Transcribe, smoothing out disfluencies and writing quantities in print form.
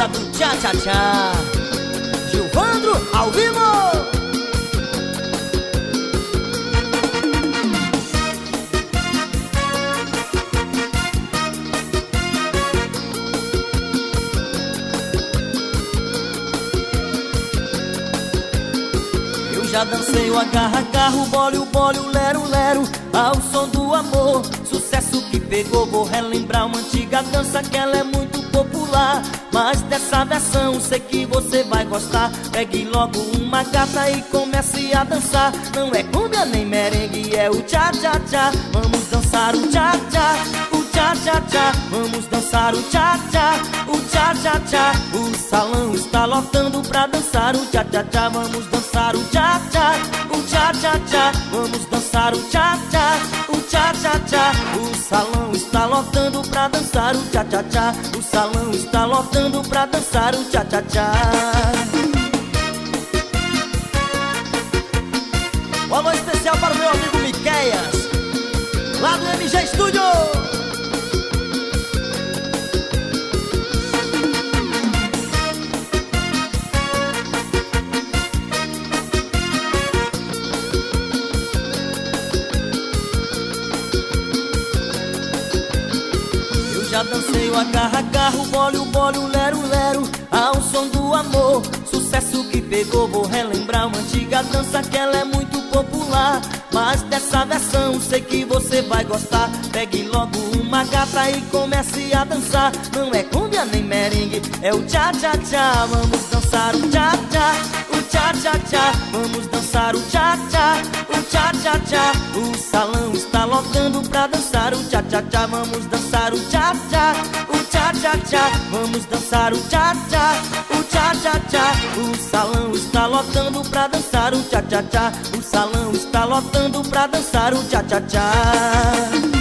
hora do tchá-tchá-tchá. Gilvandro ao vivo. Já dancei o agarra-agarra, o bole, o lero-lero, ao som do amor, sucesso que pegou. Vou relembrar uma antiga dança que ela é muito popular, mas dessa versão sei que você vai gostar. Pegue logo uma gata e comece a dançar. Não é cumbia nem merengue, é o tchá-tchá-tchá. Vamos dançar o tchá-tchá, o tchá-tchá-tchá. Vamos dançar o tchá-tchá, o tchá-tchá-tchá. O salão está lotando pra dançar o tchá-tchá-tchá. Vamos dançar o tchá-tchá, o tchá-tchá-tchá. Vamos dançar o tchá-tchá, o tchá-tchá-tchá. O salão está lotando pra dançar o tchá-tchá-tchá. O salão está lotando pra dançar o tchá-tchá-tchá. Um alô especial para o meu amigo Miqueias, lá do MG Studio. Já dancei o agarra-agarra, o bole, o lero-lero, ao som do amor, sucesso que pegou. Vou relembrar uma antiga dança que ela é muito popular, mas dessa versão sei que você vai gostar. Pegue logo uma gata e comece a dançar. Não é cumbia nem merengue, é o tchá-tchá-tchá. Vamos dançar o tchá-tchá, o tchá-tchá-tchá. Vamos dançar o tchá-tchá, o tchá-tchá-tchá. O salão está lotando pra dançar o tchá-tchá-tchá. Vamos dançar o tchá-tchá, o tchá-tchá-tchá. Vamos dançar o tchá-tchá, o tchá-tchá-tchá. O salão está lotando pra dançar o tchá-tchá-tchá. O salão está lotando pra dançar o tchá-tchá-tchá.